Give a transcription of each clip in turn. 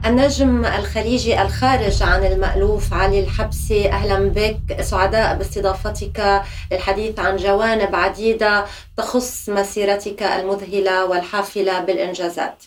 النجم الخليجي الخارج عن المألوف علي الحبسي، أهلا بك. سعداء باستضافتك للحديث عن جوانب عديدة تخص مسيرتك المذهلة والحافلة بالإنجازات.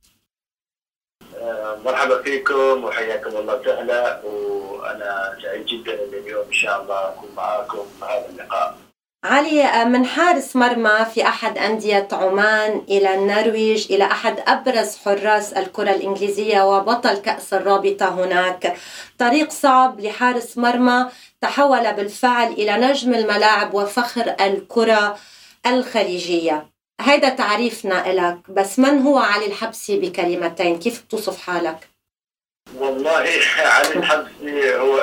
مرحبا فيكم وحياكم الله تعالى، وأنا سعيد جدا أن اليوم إن شاء الله أكون معاكم في هذا اللقاء. علي، من حارس مرمى في أحد أندية عمان إلى النرويج إلى أحد أبرز حراس الكرة الإنجليزية وبطل كأس الرابطة هناك، طريق صعب لحارس مرمى تحول بالفعل إلى نجم الملاعب وفخر الكرة الخليجية. هيدا تعريفنا لك، بس من هو علي الحبسي بكلمتين؟ كيف بتوصف حالك؟ والله علي الحبسي هو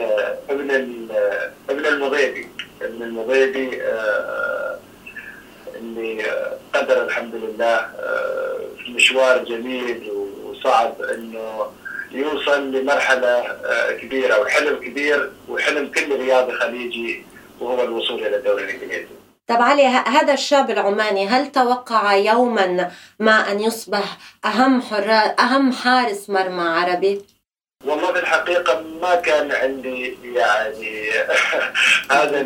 ابن المضيبي. ابن المضيبي اللي قدر الحمد لله في مشوار جميل وصعب انه يوصل لمرحله كبيره وحلم كبير وحلم كل رياضي خليجي، وهو الوصول الى الدوري الانجليزي. طب علي، هذا الشاب العماني هل توقع يوما ما أن يصبح أهم حارس مرمى عربي؟ والله بالحقيقة ما كان عندي يعني هذا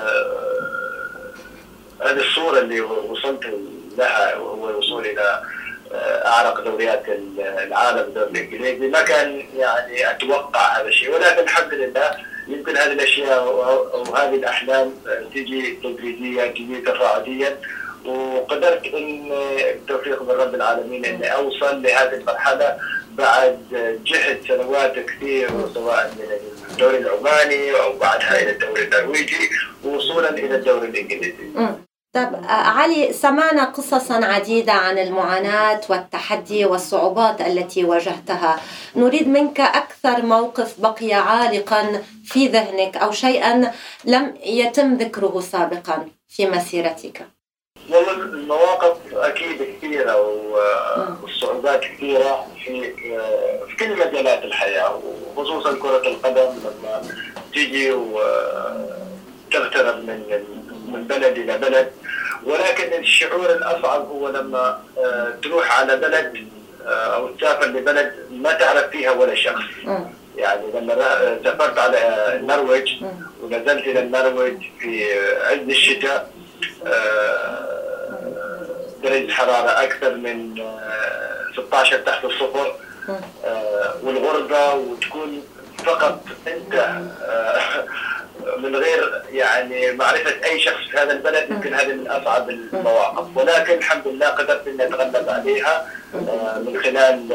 الصورة اللي وصلت لها، وهو الوصول إلى أعرق دوريات العالم الدوري الإنجليزي. ما كان يعني أتوقع هذا الشيء، ولكن الحمد لله يمكن هذه الأشياء وهذه الأحلام تجي تدريجيا، تجي تفاعليا، وقدرت ان التوفيق من رب العالمين اني اوصل لهذه المرحله بعد جهد سنوات كثير، سواء من الدوري العماني او بعدها الى الدوري النرويجي ووصولا الى الدوري الانجليزي. طب علي، سمعنا قصصا عديدة عن المعاناة والتحدي والصعوبات التي واجهتها. نريد منك أكثر موقف بقي عالقا في ذهنك أو شيئا لم يتم ذكره سابقا في مسيرتك. والله المواقف أكيد كثيرة والصعوبات كثيرة في كل مجالات الحياة، وخصوصا كرة القدم لما تيجي وتغترب من بلد إلى بلد. ولكن الشعور الأصعب هو لما تروح على بلد أو تسافر لبلد ما تعرف فيها ولا شخص. يعني لما سافرت على النرويج ونزلت إلى النرويج في عز الشتاء، درجة حرارة أكثر من 16 تحت الصفر، والغربة، وتكون فقط أنت من غير يعني معرفة أي شخص في هذا البلد. يمكن هذه من أصعب المواقف، ولكن الحمد لله قدرت أن أتغلب عليها من خلال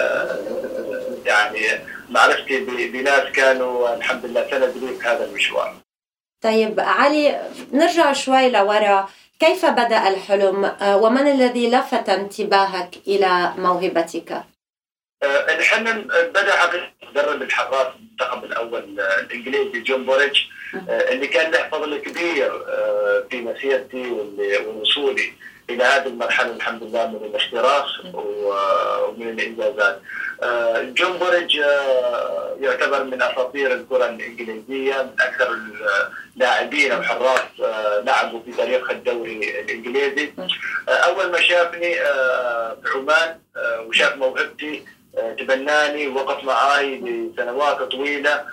يعني معرفتي بناس كانوا الحمد لله سندوا لي في هذا المشوار. طيب علي، نرجع شوي لورا. كيف بدأ الحلم ومن الذي لفت انتباهك إلى موهبتك؟ الحلم بدأ حقيقة مدرب الحراس المنتخب الأول الإنجليزي جون بوريج، اللي كان له فضل كبير في مسيرتي ووصولي إلى هذه المرحلة الحمد لله من الاحتراف ومن الإنجازات. جون بوريج يعتبر من أساطير الكرة الإنجليزية، من أكثر اللاعبين أو حراس لعبوا في تاريخ الدوري الإنجليزي. أول ما شافني في عمان وشاف موهبتي تبناني ووقف معي لسنوات طويلة،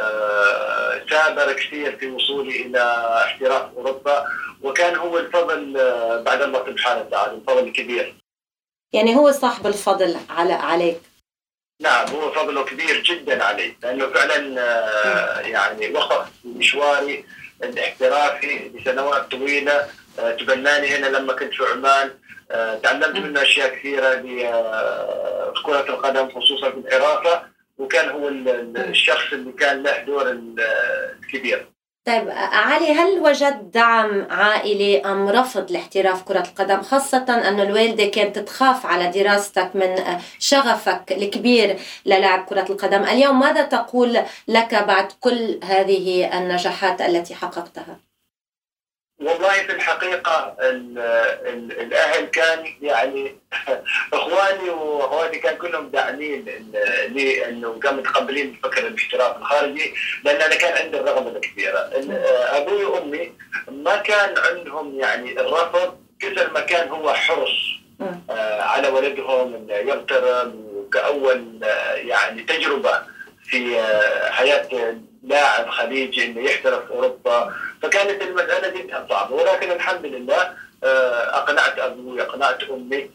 سابر كثير في وصولي إلى احتراف أوروبا، وكان هو الفضل بعد الله سبحانه وتعالى، الفضل الكبير. يعني هو صاحب الفضل عليك؟ نعم، هو فضله كبير جدا علي، لأنه فعلا يعني وقف مشواري الاحترافي لسنوات طويلة، تبناني هنا لما كنت في عمان. تعلمت منه أشياء كثيرة في كرة القدم خصوصا في الحراسة، وكان هو الشخص اللي كان له دور الكبير. طيب علي، هل وجدت دعم عائلي أم رفض لاحتراف كرة القدم، خاصة أن الوالدة كانت تخاف على دراستك من شغفك الكبير للعب كرة القدم؟ اليوم ماذا تقول لك بعد كل هذه النجاحات التي حققتها؟ والله في الحقيقة الأهل كان يعني إخواني وأخواتي كان كلهم داعمين لي، إنه كانوا متقبلين فكرة الاحتراف الخارجي، لأن أنا كان عندي الرغبة الكبيرة. أبوي وأمي ما كان عندهم يعني الرفض، كثر ما كان هو حرص على ولدهم إنه يغترب وكأول يعني تجربة في حياة لاعب خليجي انه يحترف في اوروبا، فكانت المساله جدا صعبه، ولكن الحمد لله اقنعت ابوي، اقنعت امي،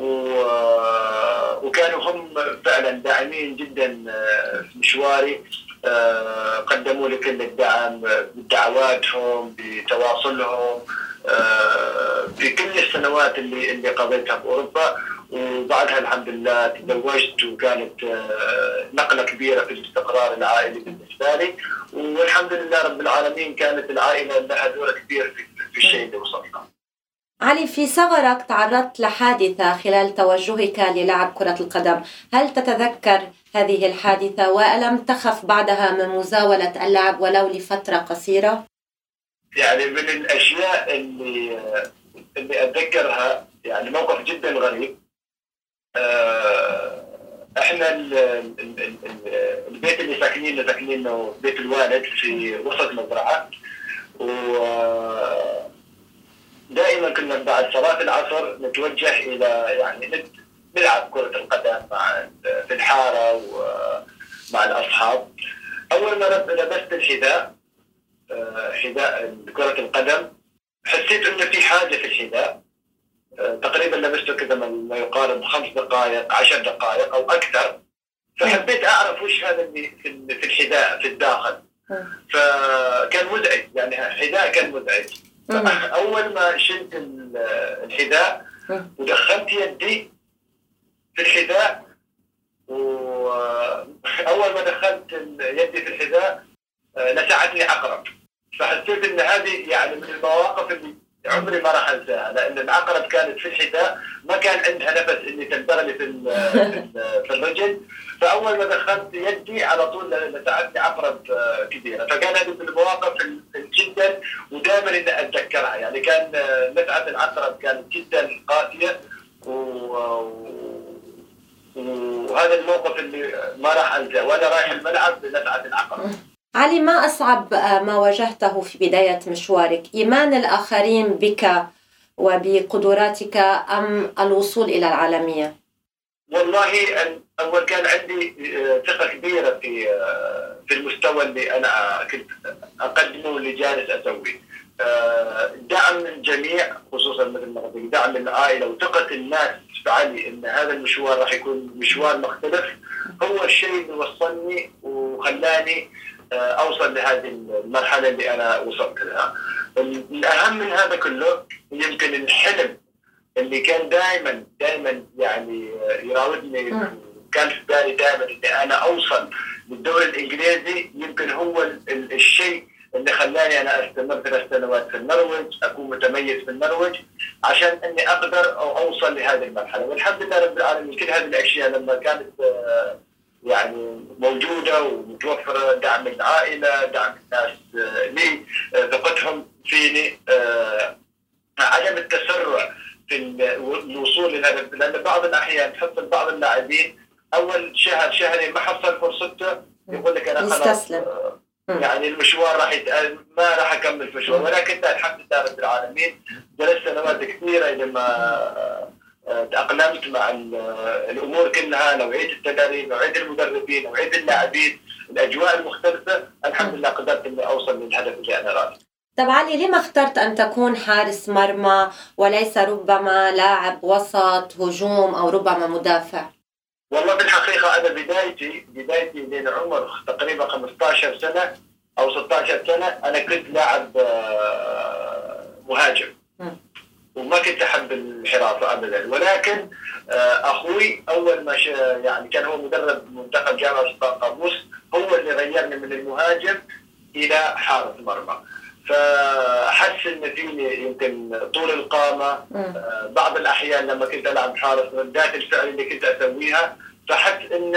وكانوا هم فعلا داعمين جدا في مشواري. قدموا لي كل الدعم بدعواتهم، بتواصلهم في كل السنوات اللي قضيتها في اوروبا. وبعدها الحمد لله تزوجت، وكانت نقلة كبيرة في الاستقرار العائلي بالنسبة لي، والحمد لله رب العالمين كانت العائلة لها دور كبير في الشيء اللي وصلنا. علي، في صغرك تعرضت لحادثة خلال توجهك للعب كرة القدم، هل تتذكر هذه الحادثة وألم تخف بعدها من مزاولة اللعب ولو لفترة قصيرة؟ يعني من الأشياء اللي أتذكرها يعني موقف جدا غريب. احنا البيت اللي ساكنينه بيت الوالد في وسط مزرعة، ودائما كنا بعد صلاة العصر نتوجه إلى يعني نلعب كرة القدم في الحارة ومع الأصحاب. أول ما لبست الحذاء، حذاء كرة القدم، حسيت إنه في حاجة في الحذاء. تقريبا لبسته كذا ما يقارب 5 دقائق 10 دقائق أو أكثر، فحبيت أعرف وش هذا اللي في الحذاء في الداخل. فكان مزعج، يعني حذاء كان مزعج. أول ما شلت الحذاء ودخلت يدي في الحذاء، وأول ما دخلت يدي في الحذاء لسعتني عقرب. فحسيت إن هذه يعني من المواقف اللي عمري ما راح انساها، لان العقرب كانت في الحذاء، ما كان عندها نفس اني تنتقلي في الرجل. فاول ما دخلت يدي على طول لسعتني عقرب كبيره. فكان هذه من المواقف جدا ودائما اني اتذكرها. يعني كان لسعه العقرب كانت جدا قاسيه، وهذا الموقف اللي ما راح انساه وانا رايح الملعب لسعه العقرب. علي، ما أصعب ما واجهته في بداية مشوارك؟ إيمان الآخرين بك وبقدراتك أم الوصول إلى العالمية؟ والله أول كان عندي ثقة كبيرة في المستوى اللي أنا كنت أقدمه واللي جالس أسويه. دعم من الجميع، خصوصا مثل ما قلت دعم من العائلة وثقة الناس في علي إن هذا المشوار راح يكون مشوار مختلف، هو الشيء اللي وصلني وخلاني أوصل لهذه المرحلة اللي أنا وصلت لها. الأهم من هذا كله يمكن الحلم اللي كان دائما يعني يراودني، وكان في بالي دائما إني أنا أوصل للدوري الإنجليزي. يمكن هو الشيء اللي خلاني أنا أستمر 3 سنوات في النرويج، أكون متميز في النرويج عشان إني أقدر أو أوصل لهذه المرحلة. والحمد لله رب العالمين كل هذه الأشياء لما كانت يعني موجودة ومتوفرة، دعم العائلة، دعم الناس لي، ثقتهم فيني، عدم التسرع في الوصول لهذا. لأن بعض الأحيان تحصل بعض اللاعبين أول شهرين ما حصل فرصته يقول لك أنا خلاص يعني المشوار ما راح أكمل في المشوار. ولكن الحمد لله رب العالمين جلست سنوات كثيرة لما تأقلمت مع الأمور كلها، نوعية التدريب، نوعية المدربين، نوعية اللاعبين، الأجواء المختلفة. الحمد لله قدرت إني أوصل للهدف اللي أنا راسي. طب علي، لما اخترت أن تكون حارس مرمى وليس ربما لاعب وسط هجوم أو ربما مدافع؟ والله بالحقيقة أنا بدايتي بين عمر تقريبا 15 سنة أو 16 سنة أنا كنت لاعب مهاجم، وما كنت أحب الحراسة أبدا. ولكن أخوي أول ما يعني كان هو مدرب منتخب جامعة سلطان قابوس، هو اللي غيرني من المهاجم إلى حارس مرمى. فحس إن فيني يمكن طول القامة، بعض الأحيان لما كنت ألعب حارس ردات الفعل اللي كنت أسويها، فحس إن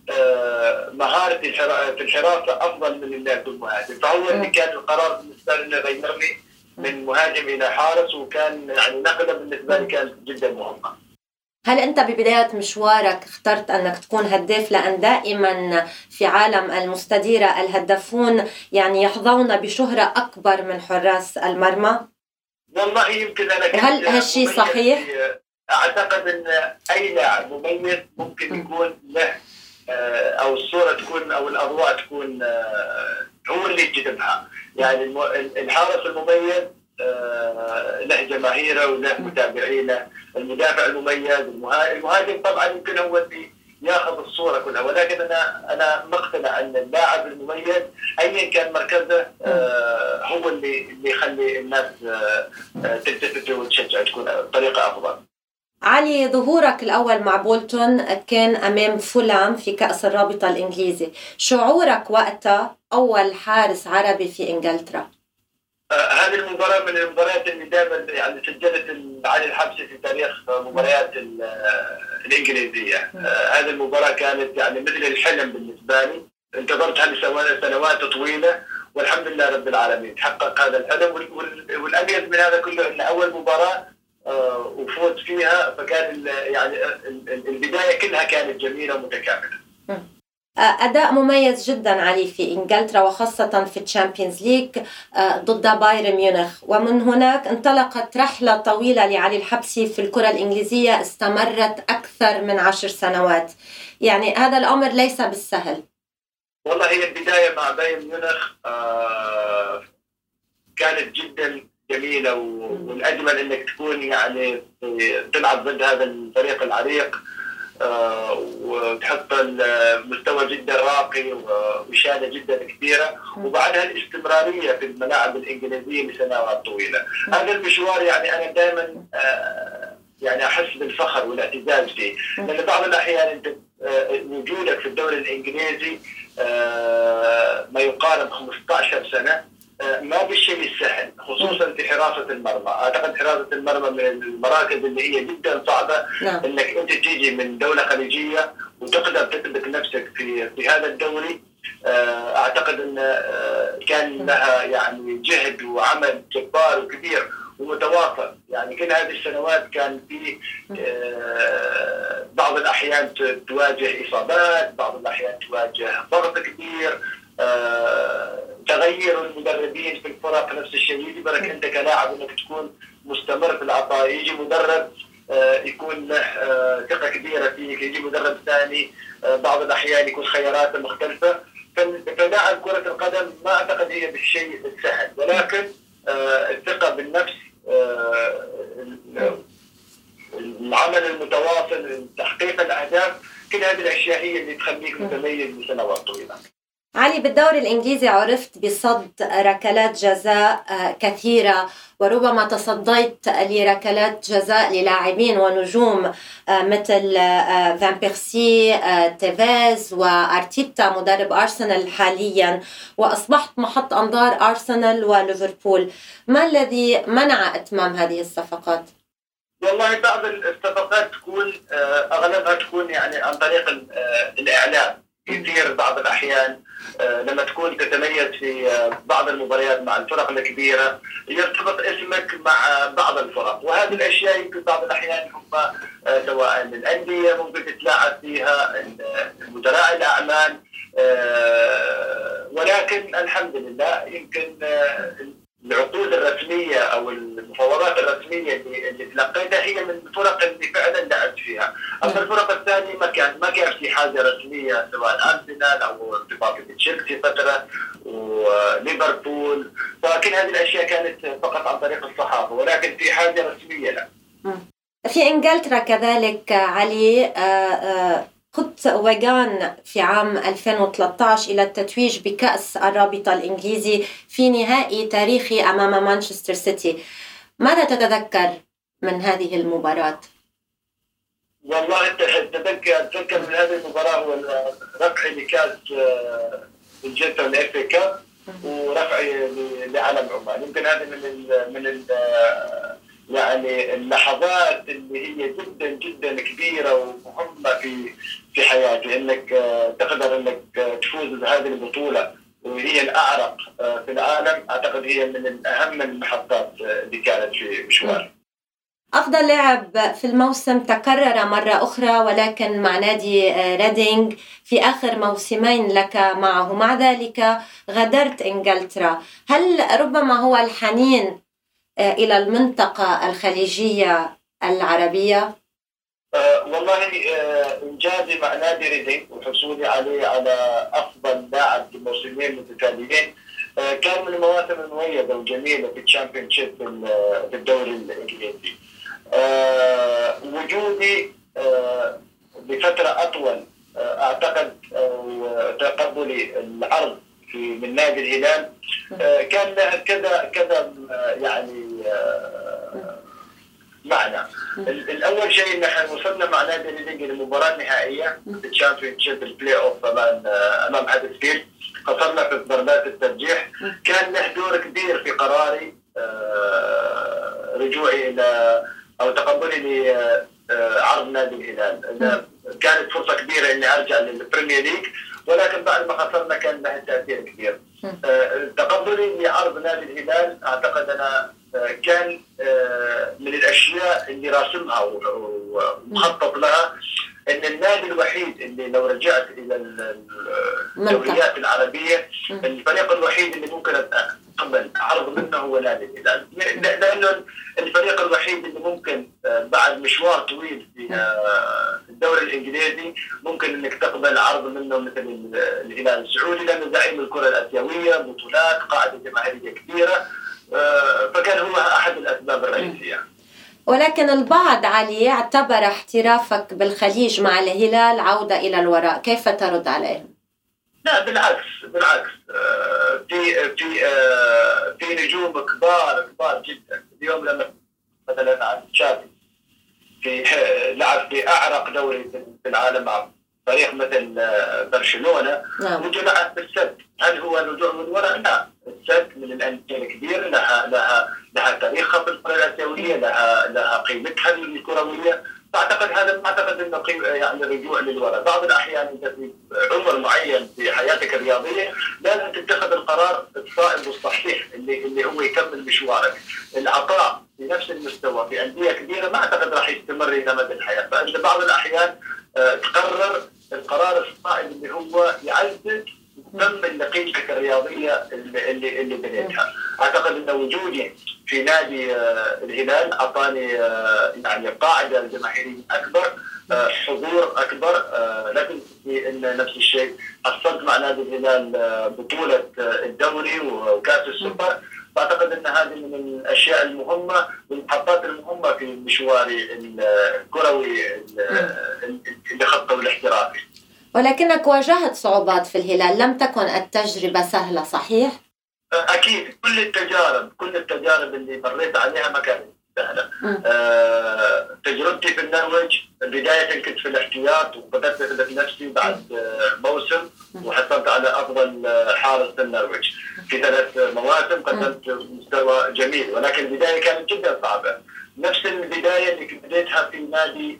مهارتي في الحراسة أفضل من إني أكون مهاجم. فهو اللي كان القرار بالنسبة لي إنه يغيرني من مهاجم إلى حارس، وكان يعني نقلة بالنسبة لي كانت جدا مهمة. هل أنت ببداية مشوارك اخترت أنك تكون هداف؟ لأن دائما في عالم المستديرة الهدافون يعني يحظون بشهرة أكبر من حراس المرمى. والله يمكن أنا هل هالشيء صحيح؟ اعتقد ان اي لاعب مميز ممكن يكون له او الصوره تكون او الاضواء تكون هو اللي يجذبها. يعني الحارس المميز له جماهيره وله متابعينه، المدافع المميز، المهاجم طبعا يمكن هو اللي ياخذ الصوره كلها، ولكن انا مقتنع ان اللاعب المميز ايا كان مركزه هو اللي يخلي الناس تلتفت وتشجع، تكون طريقه افضل. علي، ظهورك الأول مع بولتون كان أمام فولام في كأس الرابطة الإنجليزي، شعورك وقتها أول حارس عربي في إنجلترا؟ هذه المباراة من المباريات اللي دائما يعني سجلت علي الحبسي في تاريخ مباريات الإنجليزية. هذه المباراة كانت يعني مثل الحلم بالنسبة لي، انتظرت هذه سنوات طويلة والحمد لله رب العالمين تحقق هذا الحلم. والأميز من هذا كله أن أول مباراة وفوت فيها، فكان يعني البداية كلها كانت جميلة ومتكاملة. أداء مميز جدا علي في إنجلترا، وخاصة في الشامبيونز ليج ضد بايرن ميونخ، ومن هناك انطلقت رحلة طويلة لعلي الحبسي في الكرة الإنجليزية استمرت أكثر من 10 سنوات. يعني هذا الأمر ليس بالسهل. والله هي البداية مع بايرن ميونخ كانت جدا جميلة، والأجمل أنك تكون يعني تلعب ضد هذا الفريق العريق وتحط المستوى جدا راقي وشهادة جدا كبيرة، وبعدها الاستمرارية في الملاعب الإنجليزية لسنوات طويلة. هذا المشوار يعني أنا دائما يعني أحس بالفخر والاعتزاز فيه، لأن بعض الأحيان أنت وجودك في الدوري الإنجليزي ما يقارب 15 سنة ما بالشيء السهل، خصوصا في حراسة المرمى. أعتقد حراسة المرمى من المراكز اللي هي جدا صعبة، إنك أنت تيجي من دولة خليجية وتقدر تثبت نفسك في هذا الدوري. أعتقد أن كان لها يعني جهد وعمل جبار وكبير ومتواصل. يعني كل هذه السنوات كان في بعض الأحيان تواجه إصابات، بعض الأحيان تواجه ضغط كبير، تغير المدربين في الفرق نفس الشيء. يجبرك انت كلاعب انك تكون مستمر في العطاء. يجي مدرب يكون له ثقه كبيره فيك، يجي مدرب ثاني بعض الاحيان يكون خياراته مختلفه. فلاعب كره القدم ما اعتقد هي بالشيء السهل، ولكن الثقه بالنفس، العمل المتواصل، تحقيق الاهداف، كل هذه الاشياء هي اللي تخليك متميز لسنوات طويله. علي، بالدوري الإنجليزي عرفت بصد ركلات جزاء كثيرة، وربما تصديت لركلات جزاء للاعبين ونجوم مثل فان بيرسي، تيفيز، وأرتيتا مدرب أرسنال حاليا، وأصبحت محط أنظار أرسنال وليفربول. ما الذي منع إتمام هذه الصفقات؟ والله بعض الصفقات تكون أغلبها تكون يعني عن طريق الإعلام. كثير بعض الأحيان لما تكون تتميز في بعض المباريات مع الفرق الكبيرة يرتبط اسمك مع بعض الفرق، وهذه الأشياء يمكن بعض الأحيان هم سواء الأندية ممكن تتلاعب فيها، مدراء الأعمال. ولكن الحمد لله يمكن العقود الرسمية أو المفاوضات الرسمية اللي تلقيتها هي من الفرق اللي فعلا لعبت فيها. أما الفرق الثانية ما كان في حاجة رسمية، سواء أرسنال أو ارتباط بتشيلسي فترة وليفربول، فكل هذه الأشياء كانت فقط عن طريق الصحافة، ولكن في حاجة رسمية لا. في إنجلترا كذلك علي، خط ويغان في عام 2013 إلى التتويج بكأس الرابطة الإنجليزي في نهائي تاريخي أمام مانشستر سيتي. ماذا تتذكر من هذه المباراة؟ والله أتذكر من هذه المباراة هو رفعي لكأس إنجلترا الإف إي كاب ورفعي لعلم عمان. يمكن هذه من يعني اللحظات اللي هي جدا جدا كبيرة ومهمة في حياتي، انك تقدر انك تفوز بهذه البطولة وهي الأعرق في العالم. اعتقد هي من اهم المحطات اللي كانت في مشواري. أفضل لاعب في الموسم تكرر مرة أخرى، ولكن مع نادي ريدينغ في آخر موسمين لك معه. مع ذلك غادرت إنجلترا. هل ربما هو الحنين إلى المنطقة الخليجية العربية؟ والله إنجازي مع نادي ريدينج وحصولي عليه على أفضل لاعب بموسمين متتاليين كان من المواسم المميزة وجميلة في الشامبيون شيب في الدوري الإنجليزي. وجودي بفترة أطول أعتقد تقبلي العرض من نادي الهلال كان له كذا يعني معنى. الأول شيء نحن وصلنا مع نادي ريدينج للمباراة النهائية في الشامبيون شيب البلاي أوف أمام هدرسفيلد، خسرنا في ضربات الترجيح. كان له دور كبير في قراري رجوعي إلى أو تقبلي لعرض نادي الهلال. كانت فرصة كبيرة إني أرجع للبريمير ليج، ولكن بعد ما خسرنا كان له تأثير كبير. تقبلي لعرض نادي الهلال أعتقد أنا كان من الأشياء اللي راسمها ومخطط لها، إن النادي الوحيد اللي لو رجعت إلى الدوريات العربية الفريق الوحيد اللي ممكن أقبل عرض منه هو نادي الهلال، لأنه الفريق الوحيد اللي ممكن بعد مشوار طويل في الدوري الإنجليزي ممكن إنك تقبل عرض منه مثل الهلال السعودي، لأنه زعيم الكرة الآسيوية، بطولات، قاعدة جماهيرية كبيرة، فكان هو أحد الأسباب الرئيسية. ولكن البعض علي اعتبر احترافك بالخليج مع الهلال عودة إلى الوراء، كيف ترد عليهم؟ لا بالعكس، في نجوم كبار جدا. اليوم لما مثلا عن تشافي لعب في أعرق دوري في العالم مع فريق مثل برشلونة، وجمع بالسد. هل هو رجوع من وراء؟ لا، السد من الأندية الكبيرة، لها تاريخها في الكرة الآسيوية، لها قيمتها الكروية. فأعتقد هذا ما أعتقد أنه يعني رجوع للوراء. بعض الأحيان أنت في عمر معين في حياتك الرياضية لازم تتخذ القرار الصائب والصحيح اللي هو يكمل مشوارك. العطاء في نفس المستوى في أندية كبيرة ما أعتقد راح يستمر إلى مدى الحياة، فأنت بعض الأحيان تقرر القرار الصائب اللي هو يعزز ويكمل لقيمتك الرياضية اللي بنيتها. أعتقد أن وجودي في نادي الهلال أعطاني يعني قاعدة جماهيرية أكبر، حضور أكبر. لكن إن نفس الشيء حصلت مع نادي الهلال بطولة الدوري وكأس السوبر، فأعتقد أن هذه من الأشياء المهمة والمحطات المهمة في مشواري الكروي اللي خطه الاحترافي. ولكنك واجهت صعوبات في الهلال، لم تكن التجربة سهلة، صحيح؟ أكيد، كل التجارب اللي مريت عليها ما كانت سهلة. تجربتي في النرويج بداية كنت في الاحتياط، وبدأت أثبت نفسي بعد موسم وحصلت على أفضل حارس في النرويج في 3 مواسم، قدمت مستوى جميل، ولكن البداية كانت جدا صعبة. نفس البداية اللي بديتها في نادي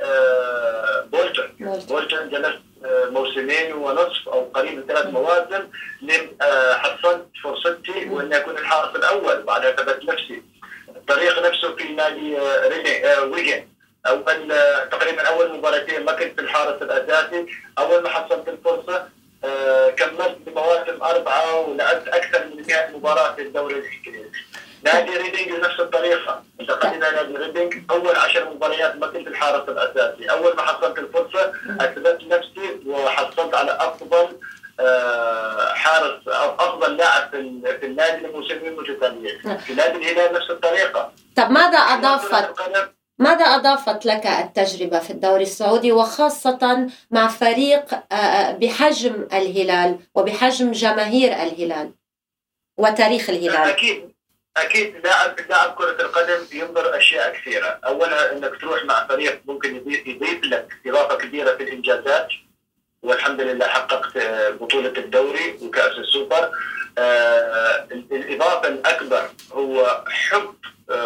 بولتون جلست موسمين ونصف أو قريب 3 مواسم حصلت فرصتي وأن أكون الحارس الأول. بعدها ثبت نفسي. الطريق نفسه في نادي ويجن، تقريبا أول مباراتين ما كنت الحارس الأساسي. أول ما حصلت الفرصة كملت بمواسم 4 ولعبت أكثر من 100 مباراة في الدوري الإنجليزي. نادي ريدينج نفس الطريقة، انتقلنا نادي ريدينج أول 10 مباريات ما كنت الحارس الأساسي. أول ما حصلت الفرصة أثبت نفسي وحصلت على أفضل حارس أو أفضل لاعب في النادي لموسمين متتاليين. في نادي الهلال نفس الطريقة. طب ماذا أضافت لك التجربة في الدوري السعودي، وخاصة مع فريق بحجم الهلال وبحجم جماهير الهلال وتاريخ الهلال؟ أكيد لاعب كرة القدم ينظر أشياء كثيرة. أولا أنك تروح مع فريق ممكن يضيف لك إضافة كبيرة في الإنجازات، والحمد لله حققت بطولة الدوري وكأس السوبر. الإضافة الأكبر هو حب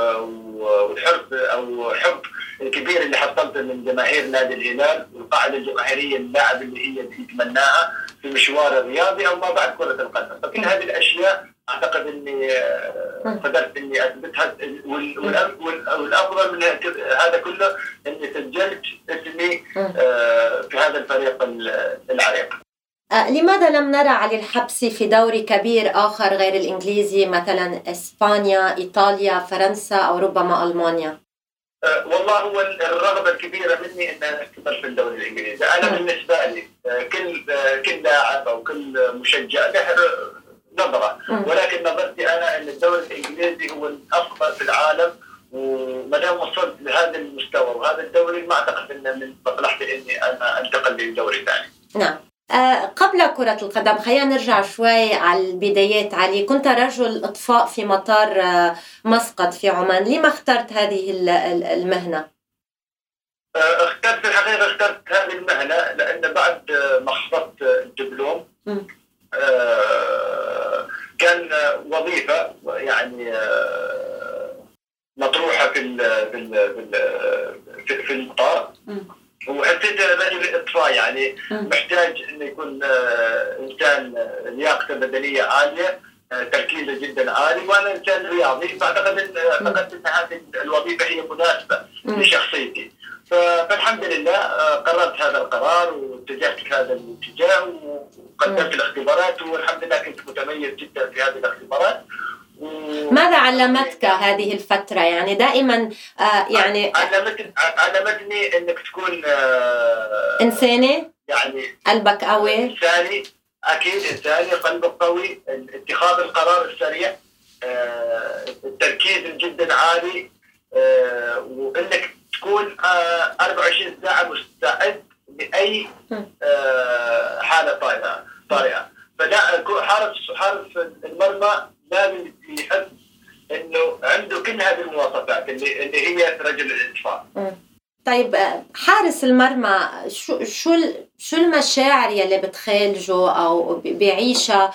حب الكبير اللي حصلته من جماهير نادي الهلال والقاعدة الجماهيرية اللاعب اللي هي يتمناها في مشواره الرياضي أو ما بعد كرة القدم. فكل هذه الأشياء أعتقد أني قدرت أني أثبتها، والأفضل من هذا كله أني سجلت اسمي في هذا الفريق العريق. لماذا لم نرى علي الحبسي في دوري كبير آخر غير الإنجليزي، مثلا إسبانيا، إيطاليا، فرنسا أو ربما ألمانيا؟ والله هو الرغبه الكبيره مني ان انا استمر في الدوري الانجليزي. انا بالنسبه لي كل لاعب او كل مشجع له نظره، ولكن نظرتي انا ان الدوري الانجليزي هو الافضل في العالم، وما دام وصلت لهذا المستوى وهذا الدوري ما اعتقد انه من مصلحتي اني انا انتقل لدوري ثاني. نعم. قبل كرة القدم خلينا نرجع شوي على البدايات. علي، كنت رجل إطفاء في مطار مسقط في عمان، لما اخترت هذه المهنة؟ اخترت في الحقيقة هذه المهنة لأن بعد ما حصلت الدبلوم كان وظيفة يعني مطروحة في المطار، وحسيت رجل اطفاء يعني محتاج انه يكون انسان لياقته البدنيه عاليه، تركيزه جدا عالي، وانا انسان رياضي، فاعتقد ان هذه الوظيفه هي مناسبه لشخصيتي. فالحمد لله قررت هذا القرار واتجهت في هذا الاتجاه وقدمت الاختبارات، والحمد لله كنت متميز جدا في هذه الاختبارات. ماذا علمتك هذه الفترة؟ يعني دائما يعني علمتني انك تكون إنساني، يعني قلبك قوي، إنساني، أكيد إنساني، قلبك قوي، اتخاذ القرار السريع، التركيز جدا عالي، وإنك تكون 24 ساعة مستعد لأي حالة طارئة. فلا حارس المرمى لازم يحس انه عنده كل هذه المواصفات اللي هي رجل الاطفاء. طيب حارس المرمى شو المشاعر يلي بتخالجه او بيعيشها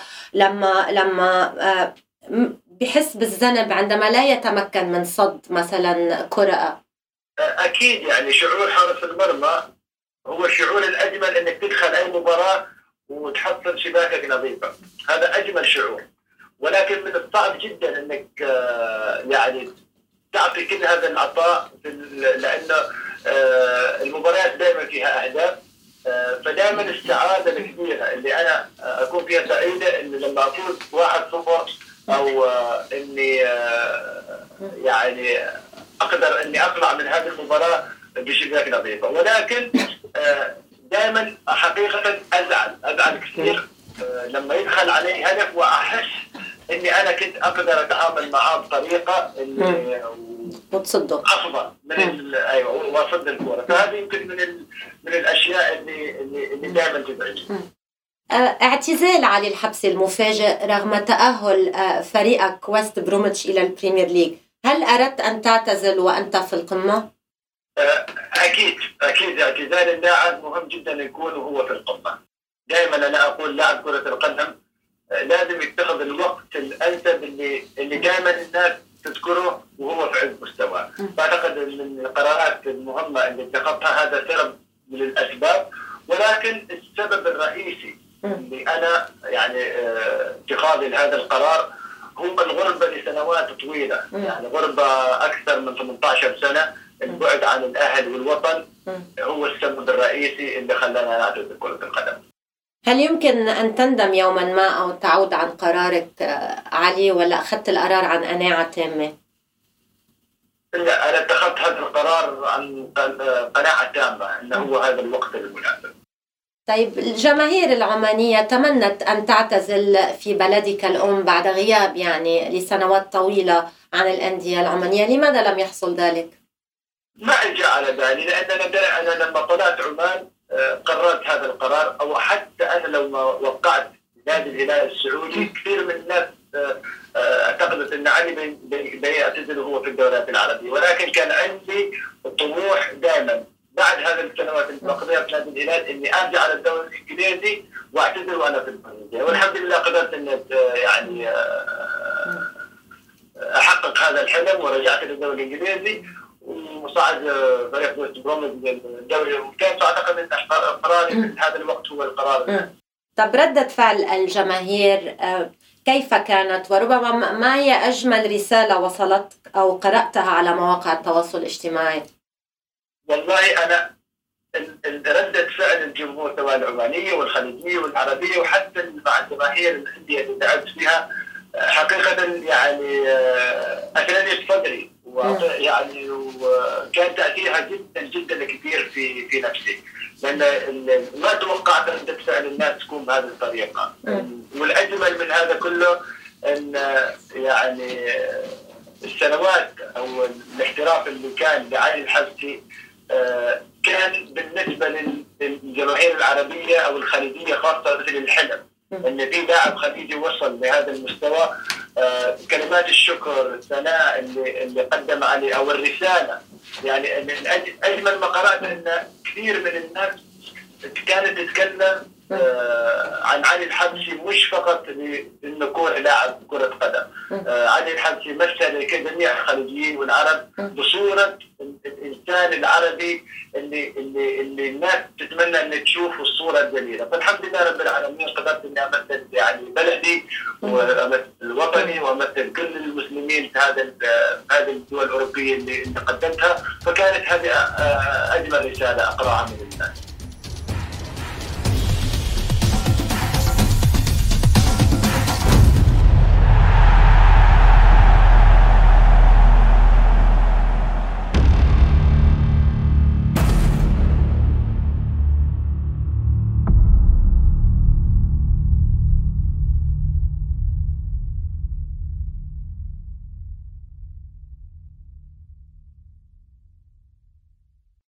لما بحس بالذنب عندما لا يتمكن من صد مثلا كرة؟ اكيد يعني شعور حارس المرمى هو الشعور الاجمل، انك تدخل اي مباراة وتحصل شباكك نظيفة، هذا اجمل شعور. ولكن من الصعب جدا انك يعني تعطي كل هذا العطاء، لان المباريات دائما فيها اهداف، فدائما السعاده الكبيره اللي انا اكون فيها سعيده ان لما افوز 1-0 او اني يعني اقدر اني اطلع من هذه المباراه بشباك نظيفه. ولكن دائما حقيقه ازعل كثير لما يدخل علي هدف واحس اني انا كنت اقدر اتعامل معاه بطريقه اللي وتصده افضل من ايوه واصد الكوره. فهذه يمكن من الاشياء اللي دائما تزعجني. اعتزال علي الحبسي المفاجئ رغم تأهل فريقك ويست بروميتش الى البريمير ليج، هل اردت ان تعتزل وانت في القمه؟ اكيد اعتزال اللاعب مهم جدا يكون وهو في القمه. دائما انا اقول لاعب كره القدم لازم يتخذ الوقت الانسب اللي دائما الناس تذكره وهو في عز مستواه. فاعتقد من القرارات المهمه اللي اتخذتها هذا سبب من الاسباب، ولكن السبب الرئيسي اللي انا يعني اتخاذي لهذا القرار هو الغربه لسنوات طويله، يعني غربه اكثر من 18 سنه، البعد عن الاهل والوطن هو السبب الرئيسي اللي خلانا نعتزل كره القدم. هل يمكن أن تندم يوما ما أو تعود عن قرارك علي، ولا أخذت القرار عن قناعة تامة؟ لا، أنا اتخذت هذا القرار عن قناعة تامة أنه هو هذا الوقت المناسب. طيب الجماهير العمانية تمنت أن تعتزل في بلدك الأم بعد غياب يعني لسنوات طويلة عن الأندية العمانية، لماذا لم يحصل ذلك؟ ما أجى على بالي، لأن أنا لما طلعت عمان قررت هذا القرار، او حتى انا لو وقعت نادي الهلال السعودي كثير من الناس اعتقدت ان علي بيعتزل وهو في الدوريات العربيه، ولكن كان عندي الطموح دائما بعد هذه السنوات اللي بقضيها في نادي الهلال اني ارجع على الدوري الانجليزي واعتزل وانا في البريمير، والحمد لله قدرت ان يعني احقق هذا الحلم ورجعت للدوري الانجليزي وصعد فريق ويست بروميتش الدوري الممتاز. فاعتقد ان قراري في هذا الوقت هو القرار. طب ردة فعل الجماهير كيف كانت؟ وربما ما هي اجمل رسالة وصلت او قرأتها على مواقع التواصل الاجتماعي؟ والله انا ردة فعل الجمهور سواء العمانية والخليجية والعربية وحتى مع الجماهير الأندية اللي لعبت فيها حقيقة يعني أكلت صدري، يعني وكان تاثيرها جدا جدا كبير في نفسي، لان ما توقعت رده فعل الناس تكون بهذه الطريقه. والاجمل من هذا كله ان يعني السنوات او الاحتراف اللي كان لعلي الحبسي كان بالنسبه للجماهير العربيه او الخليجيه خاصه مثل الحلم ان في لاعب خليجي وصل لهذا المستوى. كلمات الشكر، الثناء اللي قدم عليه او الرساله، يعني من اجمل ما قرات ان كثير من الناس كانت تتكلم عن علي الحبسي مش فقط انه يكون لاعب كره قدم. علي الحبسي مثل كجميع الخليجيين والعرب بصوره الانسان العربي اللي الناس تتمنى ان تشوف الصوره الجميله. فالحمد لله رب العالمين قدرت اني امثل يعني بلدي وامثل وطني وامثل كل المسلمين في هذه الدول الاوروبيه اللي قدمتها. فكانت هذه اجمل رساله اقراها من الناس.